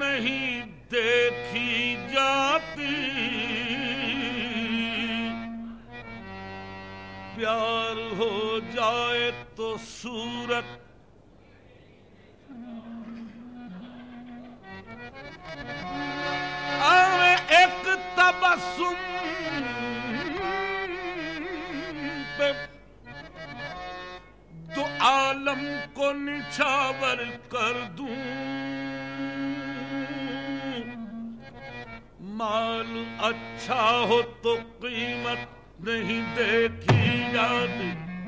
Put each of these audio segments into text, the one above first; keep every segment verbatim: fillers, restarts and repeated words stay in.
नहीं देखी जाती, प्यार हो जाए तो सूरत अरे एक तबस्सुम पे तो आलम को निछावर कर दूं, माल अच्छा हो तो कीमत नहीं देखी जाती।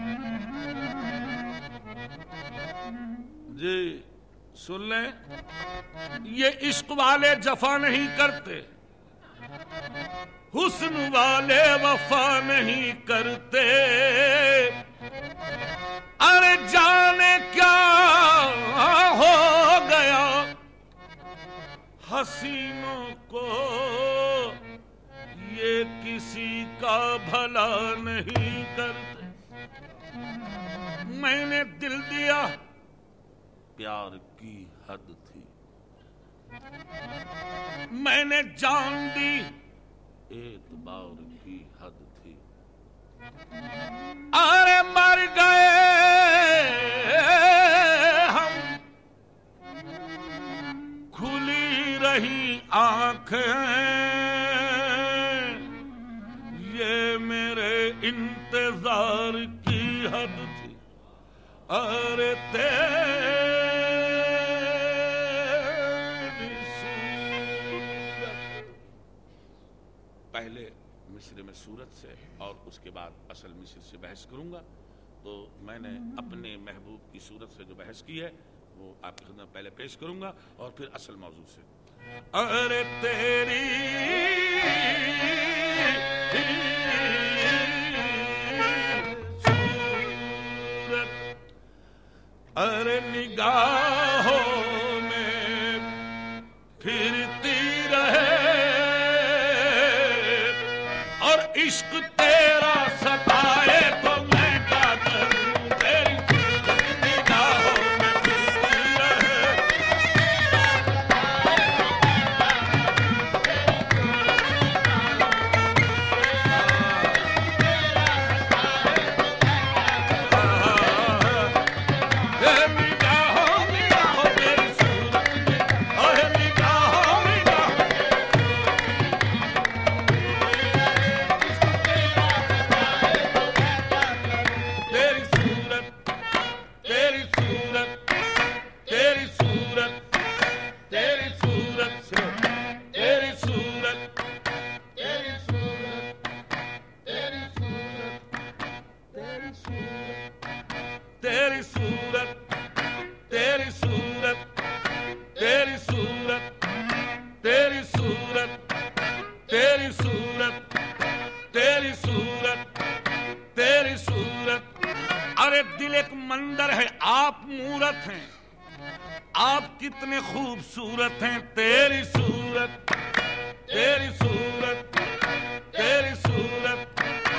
जी सुन लें, ये इश्क वाले जफा नहीं करते, हुस्न वाले वफा नहीं करते। अरे जाने क्या हो गया हसीनों को, ये किसी का भला नहीं करते। मैंने दिल दिया, प्यार की हद थी, मैंने जान दी, एतबार की हद थी। अरे मर गए हम, खुली रही आंखें, ये मेरे इंतजार की हद थी। अरे तेरी सूरत, पहले मिस्र में सूरत से और उसके बाद असल मिस्र से बहस करूंगा। तो मैंने अपने महबूब की सूरत से जो बहस की है वो आपके खिदमत पहले पेश करूंगा और फिर असल मौजू से। अरे तेरी सूरत, अरे निगाहों में फिरती रहे और इश्क तेरा सताए तो मैं क्या करूं, तेरी निगाहों में फिरती रहे। निगाहों निगाहों तेरी सूरत में, अरे निगाहों निगाहों तेरी सूरत, तेरी सूरत, तेरी सूरत, तेरी सूरत से, तेरी सूरत, तेरी सूरत, तेरी सूरत, तेरी सूरत, तेरी सूरत, तेरी सूरत, तेरी सूरत, तेरी सूरत, तेरी सूरत, तेरी सूरत। अरे दिल एक मंदिर है, आप मूरत हैं, आप कितने खूबसूरत हैं। तेरी सूरत, तेरी सूरत, तेरी सूरत,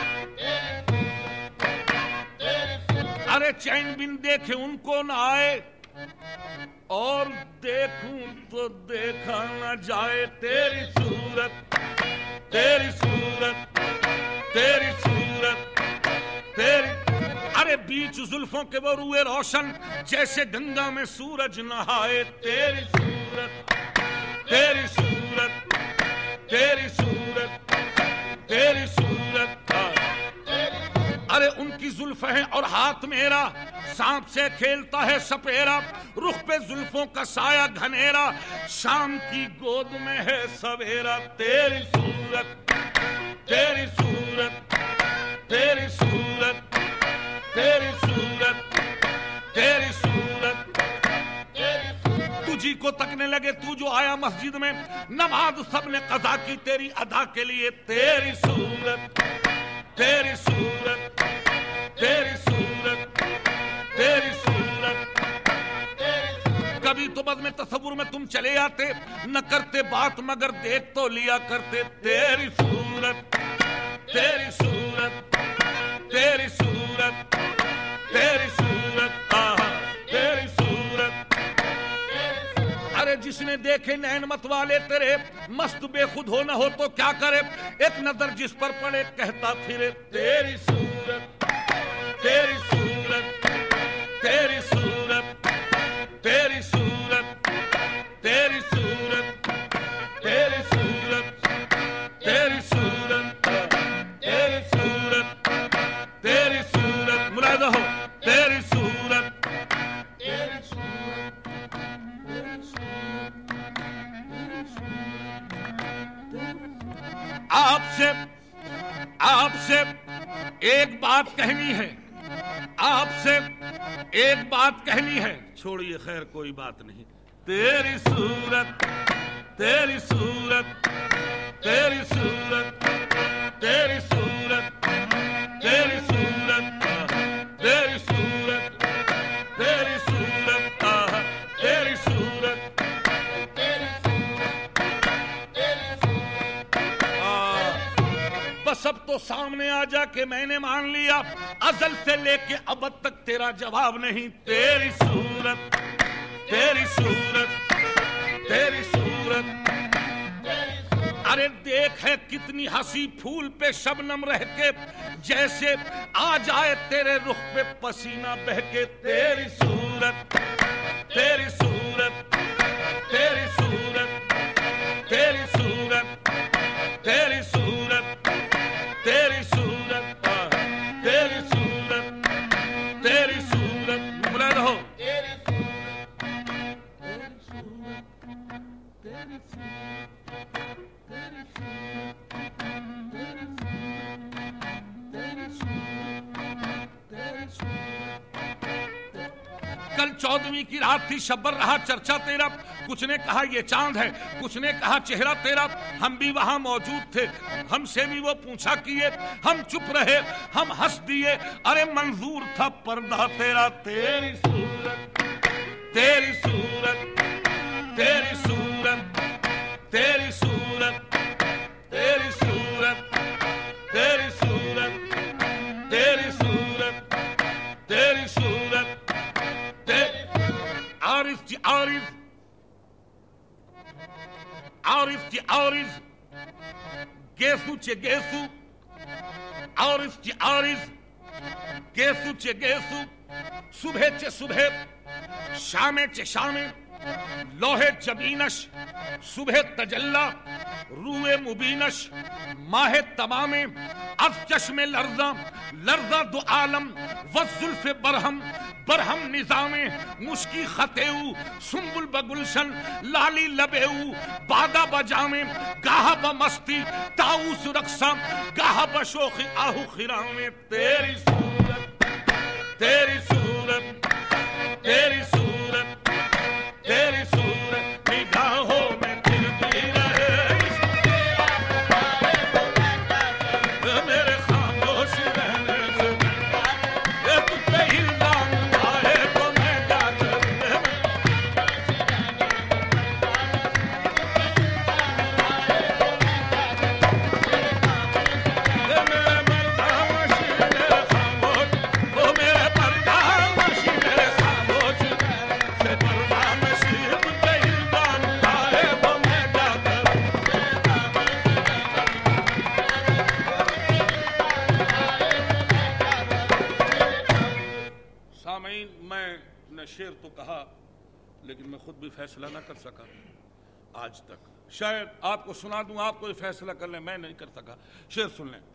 अरे चैन बिन देखे उनको न आए और देखूं तो देखा न जाए। तेरी सूरत, तेरी सूरत, तेरी सूरत, तेरी, अरे बीच जुल्फों के वो रुए रोशन जैसे गंगा में सूरज नहाए। तेरी सूरत, तेरी सूरत, तेरी सूरत, तेरी सूरत, अरे उनकी जुल्फ है और हाथ मेरा, सांप से खेलता है सपेरा, रुख पे जुल्फों का साया घनेरा, शाम की गोद में है सवेरा। तेरी सूरत, तेरी सूरत, तेरी सूरत, तेरी सूरत, तेरी सूरत, तुझी को तकने लगे तू जो आया मस्जिद में, नमाज सबने कज़ा की तेरी अदा के लिए। तेरी सूरत, तेरी सूरत, तेरी सूरत, तेरी सूरत, कभी तो बद में तसव्वुर में तुम चले आते, न करते बात मगर देख तो लिया करते। तेरी सूरत, तेरी सूरत, तेरी सूरत, तेरी सूरत, आहा तेरी सूरत। अरे जिसने देखे नैन मत वाले तेरे, मस्त बेखुद हो न हो तो क्या करे, एक नजर जिस पर पड़े कहता फिरे तेरी सूरत, तेरी सूरत, तेरी सूरत, तेरी सूरत, तेरी सूरत, तेरी सूरत, तेरी सूरत, तेरी सूरत, तेरी सूरत, मुराद हो तेरी सूरत, तेरी सूरत, तेरी सूरत, आपसे आपसे एक बात कहनी है, आपसे एक बात कहनी है, छोड़िए खैर कोई बात नहीं। तेरी सूरत, तेरी सूरत, तेरी सूरत, तेरी सूरत, तेरी सूरत, तेरी सूरत, तेरी सूरत, तेरी सूरत, तेरी सूरत, तेरी सूरत। बस अब तो सामने आ जा के मैंने मान लिया, अजल से लेके अब तक तेरा जवाब नहीं। तेरी सूरत, तेरी सूरत, तेरी सूरत, अरे देख है कितनी हंसी फूल पे शबनम रह के, जैसे आ जाए तेरे रुख पे पसीना बह के। तेरी सूरत, तेरी सूरत, तेरी सूरत, तेरी सूरत, तेरी सूरत, तेरी सूरत, तेरी सूरत, तेरी सूरत, मुराद हो तेरी सूरत, तेरी सूरत, तेरी सूरत, तेरी सूरत, तेरी सूरत, तेरी सूरत। कल चौदहवीं की रात थी, शब्बर रहा चर्चा तेरा, कुछ ने कहा ये चांद है, कुछ ने कहा चेहरा तेरा। हम भी वहां मौजूद थे, हमसे भी वो पूछा किए, हम चुप रहे, हम हंस दिए। अरे मंजूर था पर्दा तेरा। तेरी सूरत, तेरी सूरत, तेरी सूरत, तेरी सूरत, तेरी सूरत, तेरी सूरत, तेरी सूरत, तेरी सूरत, आरिफ की आरिफ, आरिफ की आरिफ, गेसू चे गेसू, आरिफ की आरिफ, गेसू चे गेसू, सुबह चे सुबह, शामे चे शामे, लोहे जबीनश, सुबह तजल्ला, रूए मुबीनश, माहे तमामे, अज चश्मे लर्जा, लर्जा दो आलम, वज़ुल्फ़े बरहम, बरहम निजामे, मुश्की खतेऊ, सुम्बुल बगुलशन, लाली लबेऊ, बादा बजामे, गाहा बमस्ती, ताऊ सुरक्षा, गाहा बशोखी आहू खिरामे। तेरी सूरत, तेरी सूरत, तेरी सूरत, तेरी सूरत, निगाहों में फिरती रहे मेरे खामोश रहने से, ये तू पे इल्जाम आए तो मैं क्या करूं। ये मेरे पर्दा मशी मेरे खामोश, वो मेरे पर्दा मशी मेरे खामोश से, पर्दा मशी पे इल्जाम आए तो मैं क्या करूं। सामीन, मैं न शेर तो कहा, लेकिन मैं खुद भी फैसला ना कर सका आज तक। शायद आपको सुना दूं, आप कोई फैसला कर लें, मैं नहीं कर सका। शेर सुन लें।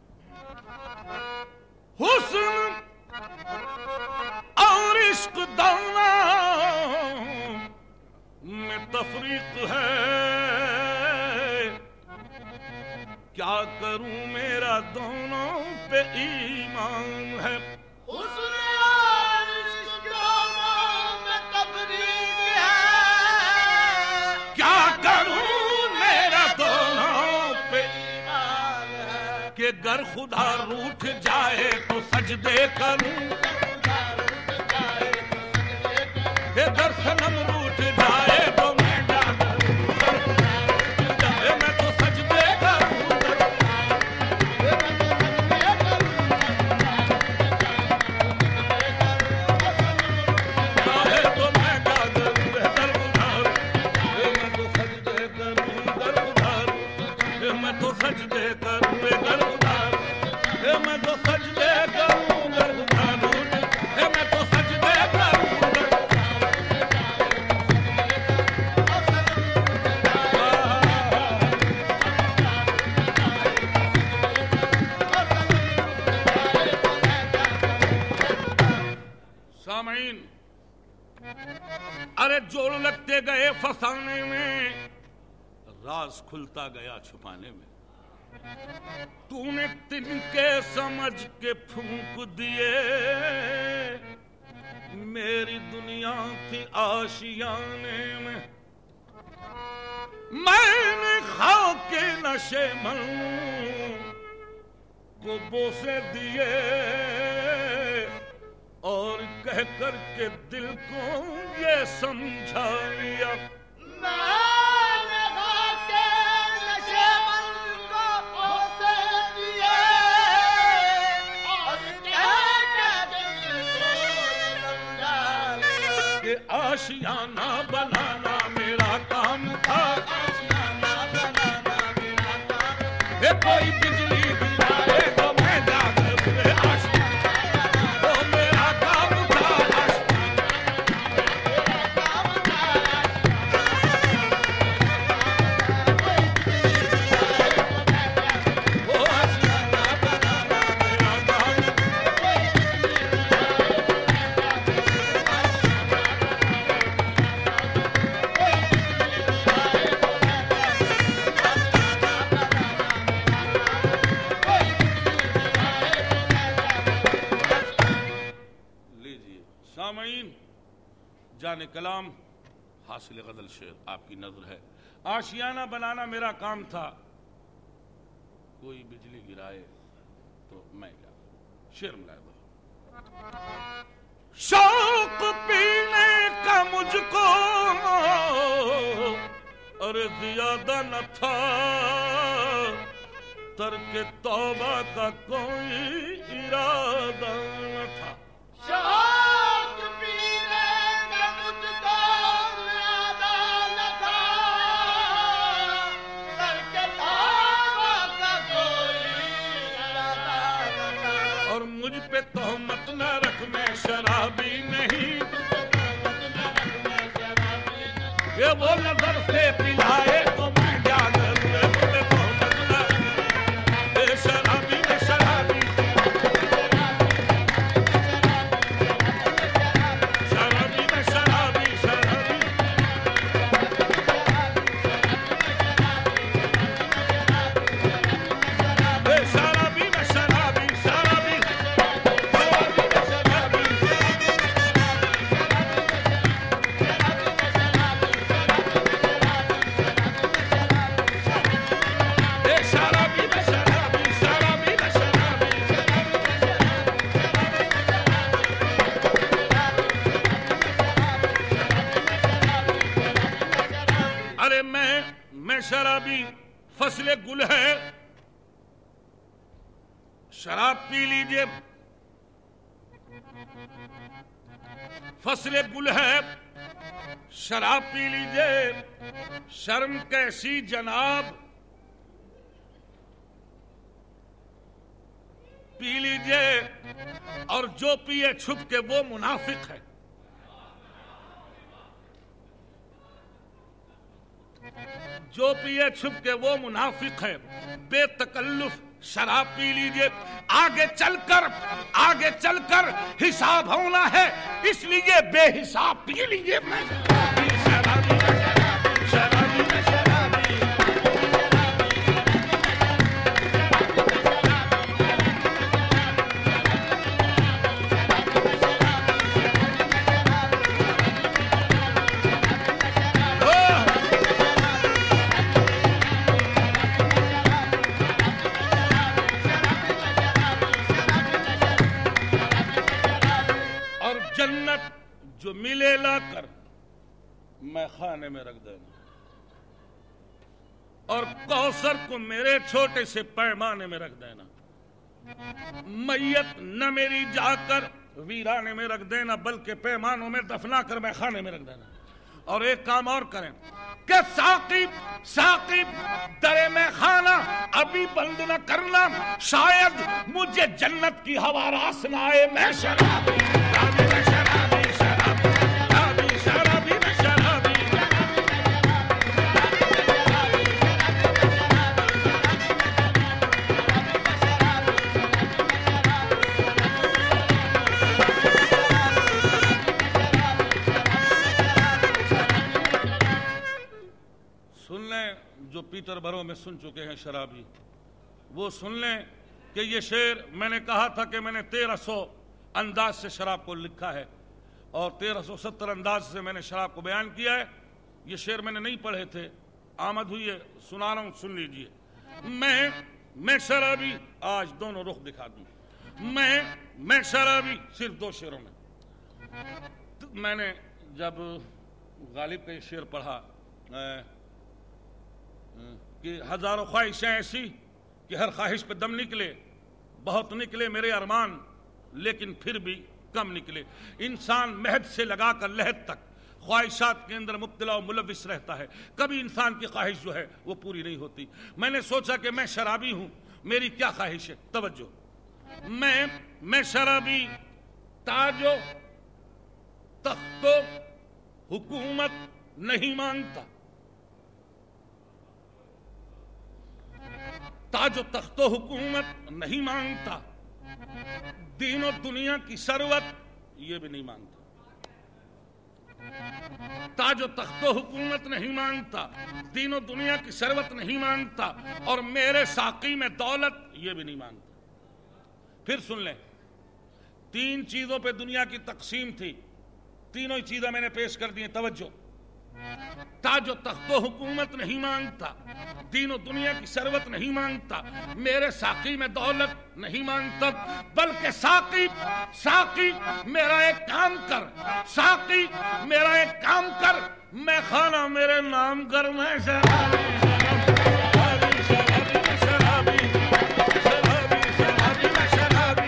हुस्न और इश्क दोनों में तफरीक है, क्या करूं मेरा दोनों पे ईमान है। क्या करूं मेरा दोनों पे कि गर खुदा रूठ जाए तो सजदे करूं, गर सनम रूठ जाए तो मैं क्या करूं, मैं तो सजदे करूं, तो मैं क्या करूं, मैं तो ले गए फसाने में, राज खुलता गया छुपाने में। तूने तिनके समझ के फूंक दिए, मेरी दुनिया थी आशियाने में। मैंने खाओ के नशे मन को बोसे दिए, और कह कर के दिल को ये समझा लिया। मैंने खा के नशे मन को बोसे दिए, और कह के दिल को समझा लिया कि आशियाना बनाना मेरा काम था। आशियाना बनाना मेरा काम था। हे कोई बिजली गिराए तो मैं जागर रे, आशियाना तो मेरा काम था। काम था ओ आशियाना बनाना मेरा काम लीजिए सामईन, जाने कलाम हासिल गजल शेर आपकी नजर है। आशियाना बनाना मेरा काम था, कोई बिजली गिराए तो मैं क्या। शेर मिलाए दो। शौक पीने का मुझको अरे ज्यादा न था, तर्क तौबा का कोई इरादा न था। शौक पीने का मुझको ज्यादा न था, करके तौबा का कोई इरादा न था। और मुझ पे तोहमत न रख, मैं शराबी नहीं। ये वो नजर से पिलाए तो मैं जागर रे, मुझे तोहमत न रख। ये शराबी मैं शराबी, शराबी मैं शराबी, शराबी ये शराबी मैं शराबी, शराबी शराबी मैं शराबी, ये शराबी मैं शराबी, शराबी मैं शराबी। अरे मैं मैं शराबी, फसले गुल है, शराब पी लीजिए। फसले गुल है, शराब पी लीजिए। शर्म कैसी जनाब, पी लीजिए। और जो पिए छुप के वो मुनाफिक है। जो पिए छुप के वो मुनाफिक है। बेतकल्लुफ शराब पी लीजिए। आगे चलकर आगे चलकर हिसाब होना है, इसलिए बेहिसाब पी लीजिए। मैं शराबी, शराबी, शराबी, शराबी। जन्नत जो मिले लाकर मैं खाने में रख देना, और कौसर को मेरे छोटे से पैमाने में रख देना। मैयत न मेरी जाकर वीराने में रख देना, बल्कि पैमानों में दफना कर मैं खाने में रख देना। और एक काम और करें कि साकिब साकिब दरे में खाना अभी बंद न करना, शायद मुझे जन्नत की हवा रास न आए। मैं शराबी, शराबी, मैं शराबी, शराबी, शराबी, शराबी, मैं शराबी। मीटर भरों में सुन चुके हैं शराबी, वो सुन लें कि ये शेर मैंने कहा था कि मैंने तेरह सौ अंदाज से शराब को लिखा है और तेरह सौ सत्तर अंदाज से मैंने शराब को बयान किया है। ये शेर मैंने नहीं पढ़े थे, आमद हुई है, सुना रहा हूं, सुन लीजिए। मैं मैं शराबी, आज दोनों रुख दिखा दूं। मैं मैं शराबी, सिर्फ दो शेरों में। तो मैंने जब गालिब का ये शेर पढ़ा कि हजारों ख्वाहिशें ऐसी कि हर ख्वाहिश पे दम निकले, बहुत निकले मेरे अरमान लेकिन फिर भी कम निकले। इंसान महद से लगाकर लहद तक ख्वाहिशात के अंदर मुब्तला और मुलविस रहता है, कभी इंसान की ख्वाहिश जो है वो पूरी नहीं होती। मैंने सोचा कि मैं शराबी हूं, मेरी क्या ख्वाहिश है, तवज्जो। मैं मैं शराबी ताजो तख्तो हुकूमत नहीं मांगता, ताजो तख्तो हुकूमत नहीं मांगता, दीनों दुनिया की सरवत ये भी नहीं मांगता। ताजो तख्तो हुकूमत नहीं मांगता, दीनों दुनिया की सरवत नहीं मांगता, और मेरे साकी में दौलत ये भी नहीं मांगता। फिर सुन लें, तीन चीजों पे दुनिया की तकसीम थी, तीनों ही चीजें मैंने पेश कर दी, तवज्जो। ताजो तख्तो हुकूमत नहीं मांगता, दीनों दुनिया की सरवत नहीं मांगता, मेरे साकी में दौलत नहीं मांगता, बल्कि साकी साकी मेरा एक काम कर, साकी मेरा एक काम कर, मैं खाना मेरे नाम कर, मैं शराबी शराबी शराबी शराबी शराबी शराबी मैं शराबी।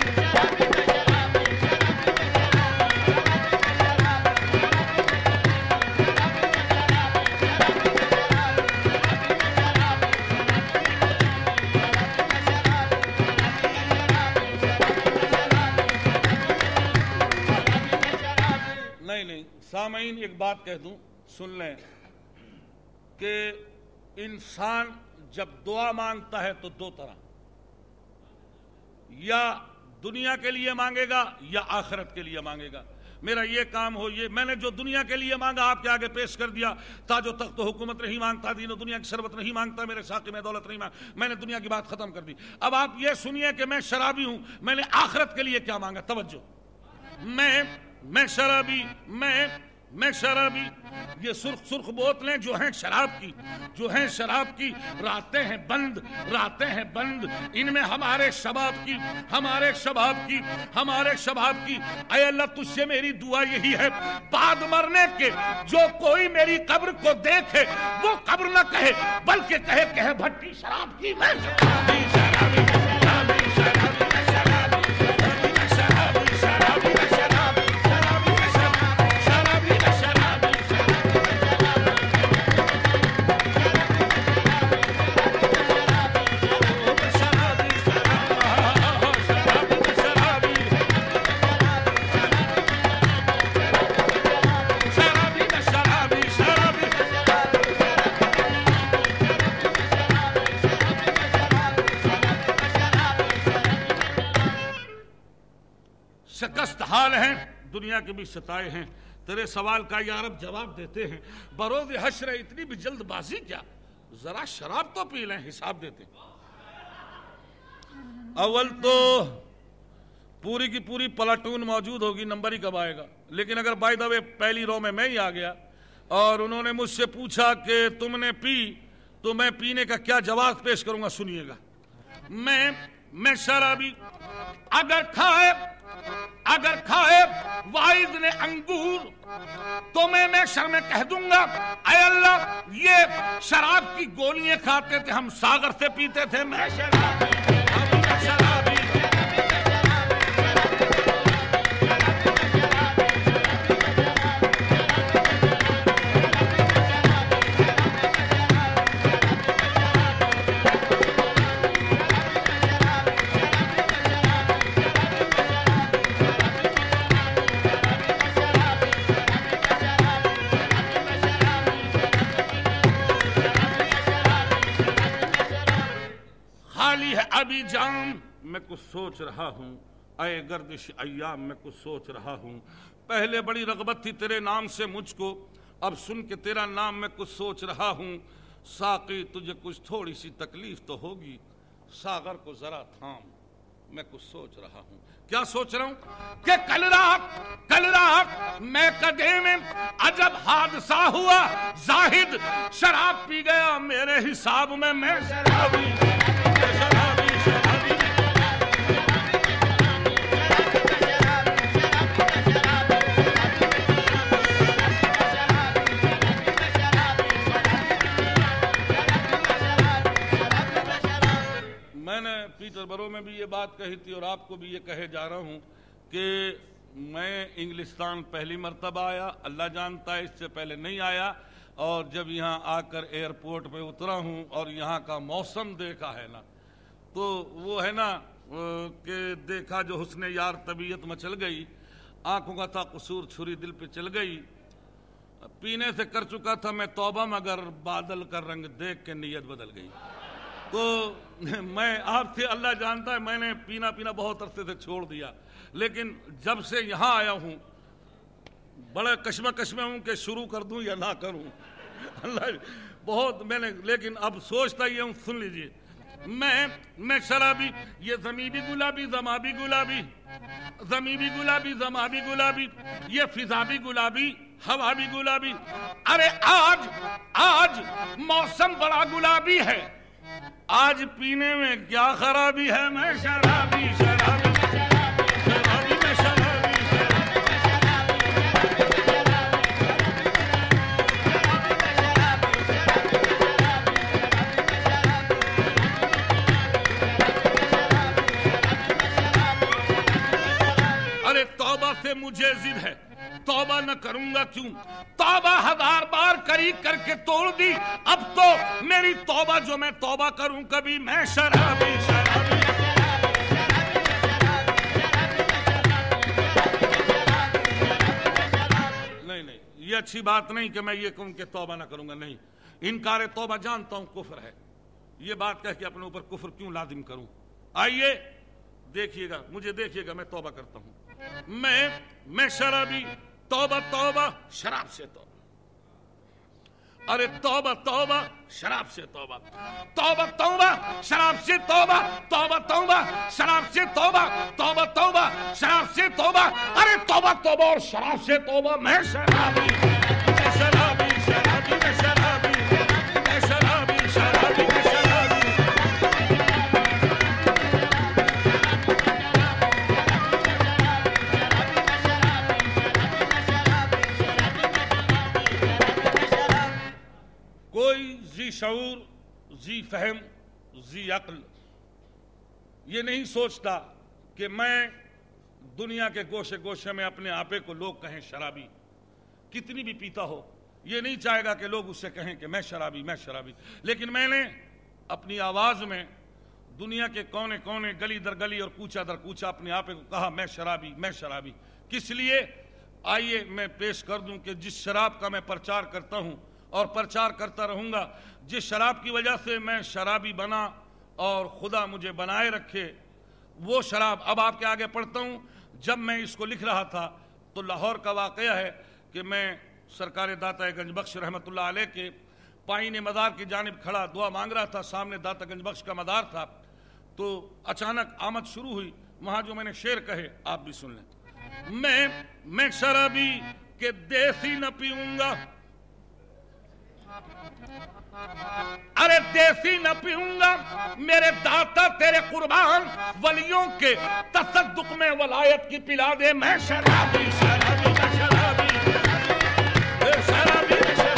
नहीं नहीं सामईन एक बात कह दूं, सुन लें कि इंसान जब दुआ मांगता है तो दो तरह, या दुनिया के लिए मांगेगा या आखिरत के लिए मांगेगा। मेरा ये काम हो, ये मैंने जो दुनिया के लिए मांगा आपके आगे पेश कर दिया। ताजो तख्त तो हुकूमत नहीं मांगता, दीनो दुनिया की शरबत नहीं मांगता, मेरे साकी में दौलत नहीं मांग, मैंने दुनिया की बात खत्म कर दी। अब आप ये सुनिए कि मैं शराबी हूं, मैंने आखिरत के लिए क्या मांगा, तवज्जो। मैं मैं शराबी मैं मैं शराबी, ये सुर्ख सुर्ख बोतलें जो हैं शराब की, जो हैं शराब की, रातें हैं बंद, रातें हैं बंद, इनमें हमारे शबाब की, हमारे शबाब की, हमारे शबाब की। ऐ अल्लाह तुझसे मेरी दुआ यही है, बाद मरने के जो कोई मेरी कब्र को देखे वो कब्र न कहे, बल्कि कहे कहे भट्टी शराब की, मैं शराबी शराबी शराबी शराबी शराबी शराबी शराबी शकस्त हाल हैं, दुनिया के भी सताए हैं, तेरे सवाल का या रब जवाब देते हैं। बरोज़ हश्र इतनी भी जल्दबाजी क्या, जरा शराब तो पी लें, हिसाब देते। अव्वल तो पूरी की पूरी प्लाटून मौजूद होगी, नंबर ही कब आएगा। लेकिन अगर बाय द वे पहली रो में मैं ही आ गया और उन्होंने मुझसे पूछा कि तुमने पी, तो मैं पीने का क्या जवाब पेश करूंगा, सुनिएगा। मैं मैं शराबी, अगर खाए अगर खाए वाइद ने अंगूर तो मैं मैं शर में कह दूंगा, ऐ अल्लाह ये शराब की गोलियां खाते थे, हम सागर से पीते थे। मैं शराबी मैं शराबी अभी जाम, मैं कुछ सोच रहा हूँ, अय गर्दिश अय्याम मैं कुछ सोच रहा हूँ। पहले बड़ी रगबत थी तेरे नाम से मुझको, अब सुन के तेरा नाम मैं कुछ सोच रहा हूँ। साकी तुझे कुछ थोड़ी सी तकलीफ तो होगी, सागर को जरा थाम, मैं कुछ सोच रहा हूं। क्या सोच रहा हूं कि कल रात कल रात मैं कदे में अजब हादसा हुआ, जाहिद शराब पी गया मेरे हिसाब में, मैं शराबी मैं शराबी शराबी मैंने पीटरबरो में भी ये बात कही थी और आपको भी ये कहे जा रहा हूं कि मैं इंग्लिस्तान पहली मर्तबा आया, अल्लाह जानता है इससे पहले नहीं आया, और जब यहाँ आकर एयरपोर्ट पे उतरा हूँ और यहाँ का मौसम देखा है ना, तो वो है ना कि देखा जो हुस्ने यार तबीयत मचल गई, आंखों का था कसूर छुरी दिल पे चल गई, पीने से कर चुका था मैं तौबा मगर बादल का रंग देख के नीयत बदल गई। तो मैं आपसे अल्लाह जानता है मैंने पीना पीना बहुत अरसे से छोड़ दिया, लेकिन जब से यहाँ आया हूँ बड़ा कश्मकश में हूँ कि शुरू कर दूँ या ना करूँ। अल्लाह बहुत मैंने, लेकिन अब सोचता ही हूँ, सुन लीजिए, मैं मैं शराबी, ये ज़मी भी गुलाबी ज़मा भी गुलाबी, ज़मी भी गुलाबी ज़मा भी गुलाबी, ये फिजा भी गुलाबी हवा भी गुलाबी। अरे आज आज मौसम बड़ा गुलाबी है, आज पीने में क्या खराबी है, मैं शराबी शराबी शराबी मैं शराबी अरे तौबा से मुझे जिद है, तौबा न करूंगा क्यों, तौबा हजार बार करी करके तोड़ दी, अब तो मेरी तौबा जो मैं तौबा करूं कभी, मैं शराबी शराबी नहीं नहीं ये अच्छी बात नहीं कि मैं ये कहूं कि तौबा न करूंगा, नहीं, इनकार तौबा जानता हूं कुफ्र है, ये बात कह के अपने ऊपर कुफ्र क्यों लाजिम करूं। आइए देखिएगा, मुझे देखिएगा, मैं तौबा करता हूं, मैं मैं शराबी, तौबा तौबा शराब से तौबा, अरे तौबा तौबा शराब से तौबा, तौबा तौबा शराब से तौबा, तौबा तौबा शराब से तौबा, तौबा तौबा शराब से तौबा, अरे तौबा तौबा और शराब से तौबा, मैं शराबी मैं शराबी शराबी मैं शराबी मैं शराबी शराबी मैं शराबी। कोई जी शऊर, जी फहम, जी अक्ल ये नहीं सोचता कि मैं दुनिया के गोशे गोशे में अपने आपे को लोग कहें शराबी, कितनी भी पीता हो, ये नहीं चाहेगा कि लोग उससे कहें कि मैं शराबी मैं शराबी। लेकिन मैंने अपनी आवाज़ में दुनिया के कोने कोने गली दर गली और कूचा दर कूचा अपने आपे को कहा मैं शराबी मैं शराबी। किस लिए? आइए मैं पेश कर दूं कि जिस शराब का मैं प्रचार करता हूं और प्रचार करता रहूंगा, जिस शराब की वजह से मैं शराबी बना और खुदा मुझे बनाए रखे, वो शराब अब आपके आगे पढ़ता हूं। जब मैं इसको लिख रहा था तो लाहौर का वाकया है कि मैं सरकार दाता गंज बख्श रहमतुल्लाह अलैह के पाईने मदार की जानिब खड़ा दुआ मांग रहा था, सामने दाता गंज बख्श का मदार था, तो अचानक आमद शुरू हुई। वहां जो मैंने शेर कहे आप भी सुन लें। मैं मैं शराबी के देसी न पीऊंगा, अरे देसी न पीऊंगा, मेरे दाता तेरे कुर्बान वलियों के तसद्दुक में वलायत की पिला दे। मैं शराबी शराबी मैं शराबी मैं शराबी मैं शराबी।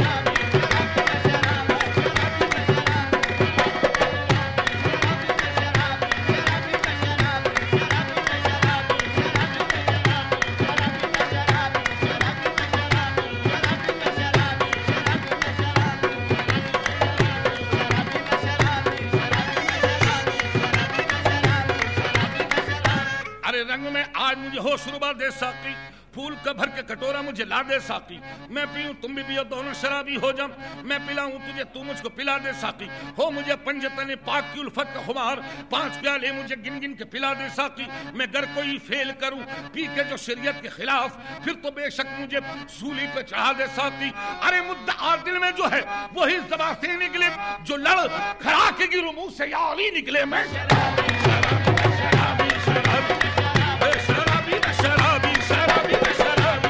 रंग में आज मुझे होश रुबा दे साकी, फूल का भर के कटोरा मुझे ला दे साकी, मैं पीऊं तुम भी पियो, दोनों शराबी हो जाम, मैं पिलाऊं तुझे तू मुझको पिला दे साकी, हो मुझे पंजतने पाक की उल्फत का खुमार, पांच प्याले मुझे गिन गिन के पिला दे साकी, मैं गर कोई फेल करूं पी के जो शरीयत के खिलाफ, फिर तो बेशक मुझे सूली पे चढ़ा दे साकी। अरे मुद्दा दिल में जो है वही ज़बान से निकले, जो लड़ खड़ा के गिरूं मुंह से या अली निकले। मैं शराबी शराबी शराबी शराबी शराबी शराबी शराबी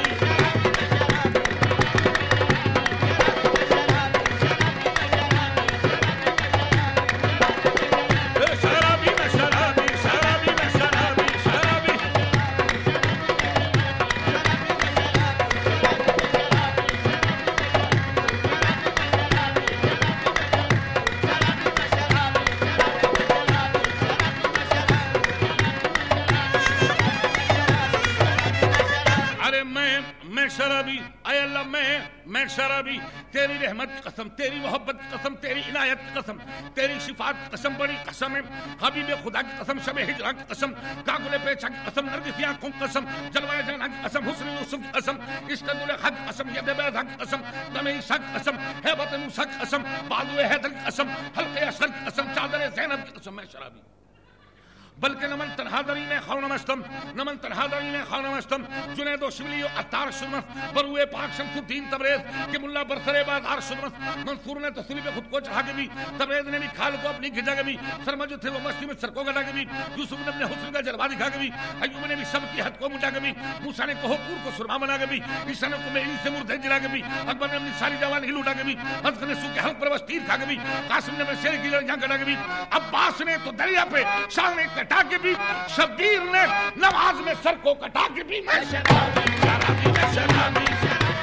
शराबी, आय अल्लाह मैं मैं शराबी, तेरी रहमत की कसम, तेरी मोहब्बत की कसम, तेरी इनायत की कसम, तेरी शिफात की कसम, बड़ी कसम है, हबीब खुदा की कसम, शब हिजरा की कसम, कागुल पेशा की कसम, नरगिस की आंखों की कसम, जलवाए जाना की कसम, हुस्न यूसुफ की कसम, इश्क दुल्हा की कसम, यद बैदा की कसम, दम ईसा की कसम, हैबत मूसा की कसम, बादुए हैदर की कसम, हल्के असगर की कसम, चादर ज़ैनब की कसम, मैं शराबी। बल्कि नमन तन्हादरी ने खानमस्तम, नमन तन्हादरी ने खानमस्तम, जुनैदो शिबली अतार शुमस, बरुए पाक शमसुद्दीन तबरेज के मुल्ला बरसरे बाजार शुमस, मंसूर ने तस्ली पे खुद को चढ़ा के भी, तबरेज ने भी खाल को अपनी खिंचा के भी, सरमज थे वो मस्ती में सरको गटा के भी, यूसुफ ने अपने हुस्न का जलवा दिखा के भी, अय्यूब ने भी सब की हद को मुटा के भी, मूसा ने कोहतूर को सुरमा बना के भी, ईसा ने कुमेली से मुर्दे जिला के भी, अकबर ने अपनी सारी जवान हिल उठा के भी, हज़रत ने सूखे हल्क पर बस तीर खा के भी, कासिम ने अपने शेर की लड़ियां कटा के भी, अब्बास ने तो दरिया पे शान ने कटा के भी, शब्बीर ने नमाज में सर को कटा के भी। मैं शराबी शराबी शराबी